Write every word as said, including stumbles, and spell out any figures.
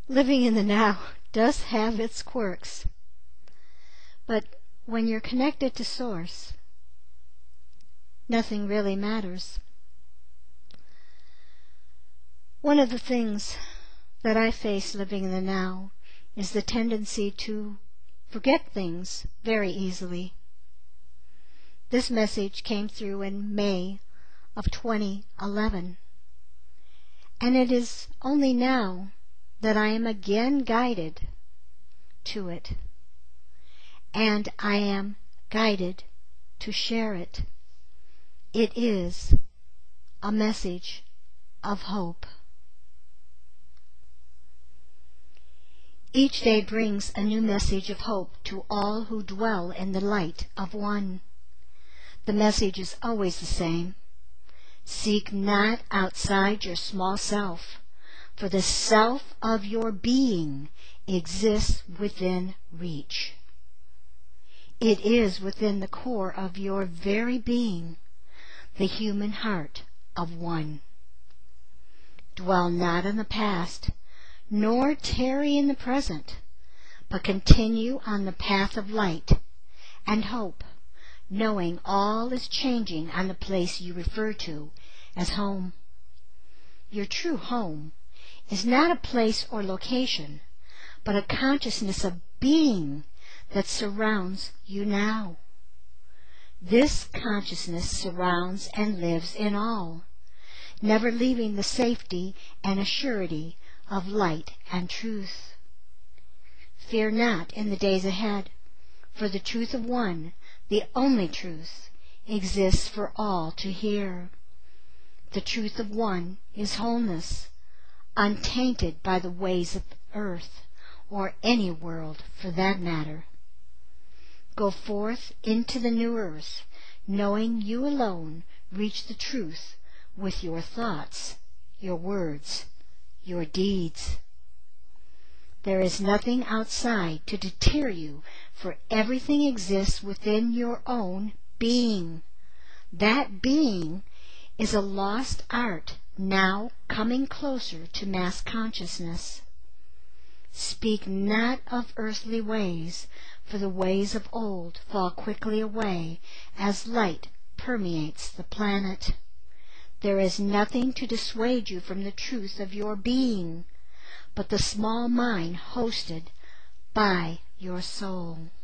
Living in the now does have its quirks, but when you're connected to Source, nothing really matters. One of the things that I face living in the now is the tendency to forget things very easily. This message came through in May of twenty eleven, and it is only now that I am again guided to it, and I am guided to share it. It is a message of hope. Each day brings a new message of hope to all who dwell in the light of One. The message is always the same. Seek not outside your small self, for the self of your being exists within reach. It is within the core of your very being, the human heart of One. Dwell not in the past, nor tarry in the present, but continue on the path of light and hope, knowing all is changing on the place you refer to as home. Your true home is not a place or location, but a consciousness of being that surrounds you now. This consciousness surrounds and lives in all, never leaving the safety and assurity of light and truth. Fear not in the days ahead, for the truth of One, the only truth, exists for all to hear. The truth of One is wholeness, untainted by the ways of earth, or any world for that matter. Go forth into the new earth, knowing you alone reach the truth with your thoughts, your words, your deeds. There is nothing outside to deter you, for everything exists within your own being. That being is a lost art now coming closer to mass consciousness. Speak not of earthly ways, for the ways of old fall quickly away as light permeates the planet. There is nothing to dissuade you from the truth of your being, but the small mind hosted by your soul.